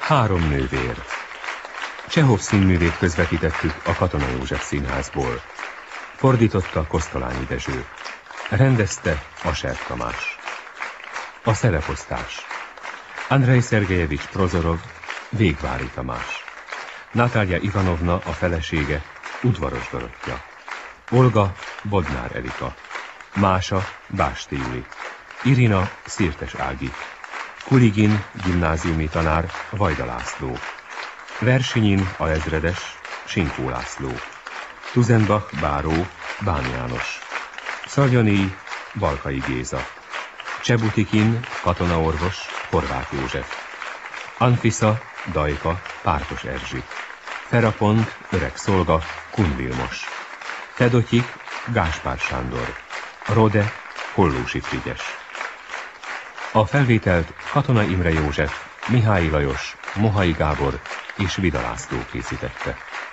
Három nővér. Csehov színművét közvetítettük a Katona József Színházból. Fordította Kosztolányi Dezső. Rendezte Aser Tamás. A szereposztás: Andrej Szergejevics Prozorov, Végvári Tamás. Natália Ivanovna, a felesége, Udvaros Dorottya. Olga, Bodnár Erika. Mása, Básti Juli. Irina, Szirtes Ági. Kuligin, gimnáziumi tanár, Vajda László. Versinyin, alezredes, Sinkó László. Tuzenbach báró, Bán János. Szarjani, Balkai Géza. Csebutikin, katonaorvos, Horváth József. Anfisza, Dajka, Pártos Erzsi. Ferapont, öreg szolga, Kun Vilmos. Fedotyik, Gáspár Sándor. Rode, Hollósi Frigyes. A felvételt Katona Imre József, Mihály Lajos, Mohai Gábor és Vida László készítette.